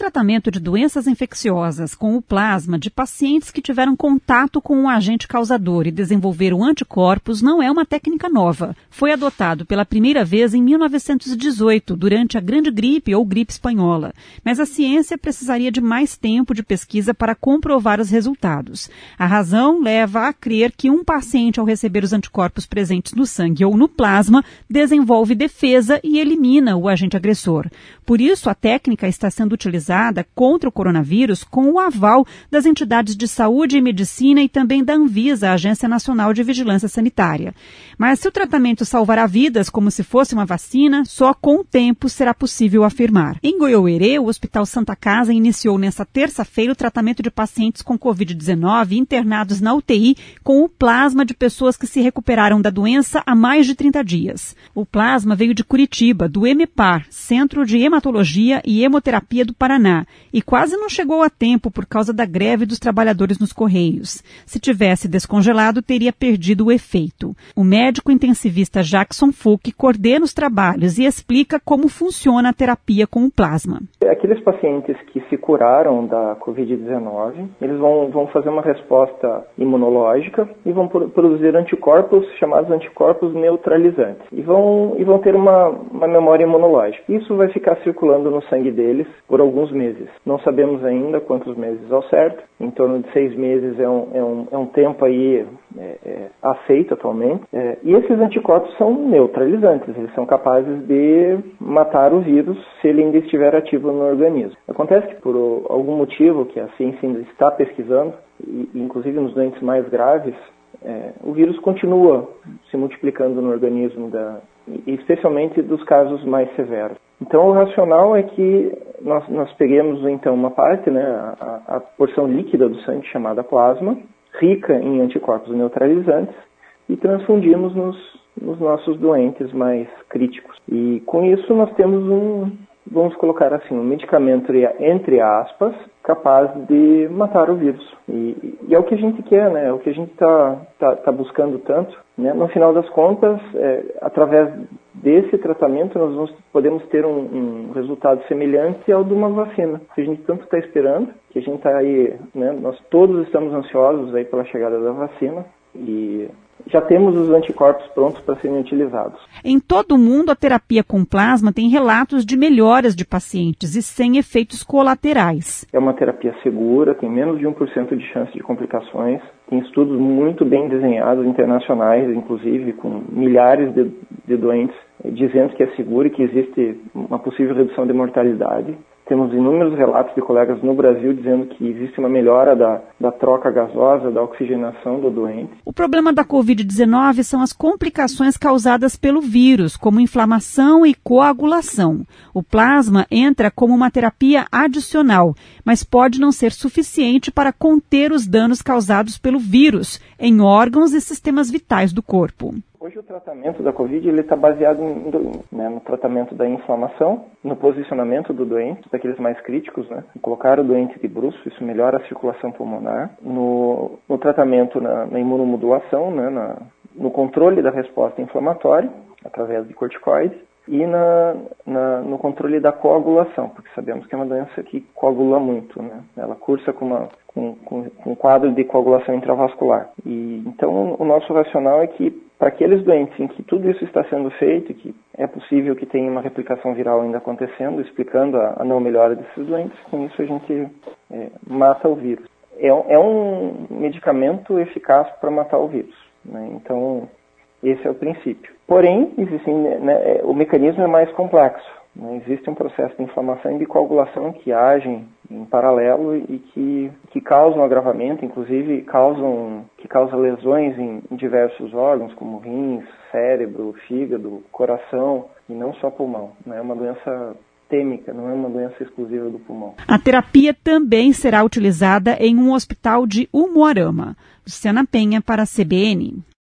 tratamento de doenças infecciosas com o plasma de pacientes que tiveram contato com o agente causador e desenvolveram anticorpos não é uma técnica nova. Foi adotado pela primeira vez em 1918, durante a Grande Gripe ou Gripe Espanhola. Mas a ciência precisaria de mais tempo de pesquisa para comprovar os resultados. A razão leva a crer que um paciente, ao receber os anticorpos presentes no sangue ou no plasma, desenvolve defesa e elimina o agente agressor. Por isso, a técnica está sendo utilizada contra o coronavírus com o aval das entidades de saúde e medicina e também da Anvisa, a Agência Nacional de Vigilância Sanitária. Mas se o tratamento salvará vidas como se fosse uma vacina, só com o tempo será possível afirmar. Em Goiôerê, o Hospital Santa Casa iniciou nesta terça-feira o tratamento de pacientes com Covid-19 internados na UTI com o plasma de pessoas que se recuperaram da doença há mais de 30 dias. O plasma veio de Curitiba, do EMEPAR, Centro de Hematologia e Hemoterapia do Paraná, e quase não chegou a tempo por causa da greve dos trabalhadores nos Correios. Se tivesse descongelado, teria perdido o efeito. O médico intensivista Jackson Fuch coordena os trabalhos e explica como funciona a terapia com o plasma. Aqueles pacientes que se curaram da Covid-19, eles vão fazer uma resposta imunológica e vão produzir anticorpos chamados anticorpos neutralizantes. E vão ter uma memória imunológica. Isso vai ficar circulando no sangue deles por alguns meses. Não sabemos ainda quantos meses ao certo. Em torno de 6 meses é um tempo aí aceito atualmente. E esses anticorpos são neutralizantes. Eles são capazes de matar o vírus se ele ainda estiver ativo no organismo. Acontece que por algum motivo que a ciência ainda está pesquisando, e inclusive nos doentes mais graves, o vírus continua se multiplicando no organismo, especialmente dos casos mais severos. Então, o racional é que nós peguemos, então, uma parte, né, a porção líquida do sangue chamada plasma, rica em anticorpos neutralizantes, e transfundimos nos nossos doentes mais críticos. E com isso nós temos vamos colocar assim, um medicamento, entre aspas, capaz de matar o vírus. E é o que a gente quer, né? É o que a gente tá buscando tanto, né? No final das contas, através desse tratamento, nós podemos ter um resultado semelhante ao de uma vacina. Que a gente tanto está esperando, que a gente está aí, né? Nós todos estamos ansiosos aí pela chegada da vacina e já temos os anticorpos prontos para serem utilizados. Em todo o mundo, a terapia com plasma tem relatos de melhoras de pacientes e sem efeitos colaterais. É uma terapia segura, tem menos de 1% de chance de complicações, tem estudos muito bem desenhados, internacionais, inclusive, com milhares de doentes, dizendo que é seguro e que existe uma possível redução de mortalidade. Temos inúmeros relatos de colegas no Brasil dizendo que existe uma melhora da troca gasosa, da oxigenação do doente. O problema da Covid-19 são as complicações causadas pelo vírus, como inflamação e coagulação. O plasma entra como uma terapia adicional, mas pode não ser suficiente para conter os danos causados pelo vírus em órgãos e sistemas vitais do corpo. Hoje o tratamento da Covid está baseado no tratamento da inflamação, no posicionamento do doente, daqueles mais críticos, né? Colocar o doente de bruço, isso melhora a circulação pulmonar, no tratamento na imunomodulação, né? No controle da resposta inflamatória, através de corticoides, e no controle da coagulação, porque sabemos que é uma doença que coagula muito, né? Ela cursa com um quadro de coagulação intravascular. E então o nosso racional é que para aqueles doentes em que tudo isso está sendo feito, que é possível que tenha uma replicação viral ainda acontecendo, explicando a não melhora desses doentes, com isso a gente mata o vírus. É um medicamento eficaz para matar o vírus, né? Então, esse é o princípio. Porém, o mecanismo é mais complexo. Né? Existe um processo de inflamação e de coagulação que agem em paralelo e que causam agravamento, inclusive que causam lesões em diversos órgãos, como rins, cérebro, fígado, coração, e não só pulmão. Né? É uma doença sistêmica, não é uma doença exclusiva do pulmão. A terapia também será utilizada em um hospital de Umuarama. Luciana Penha para a CBN.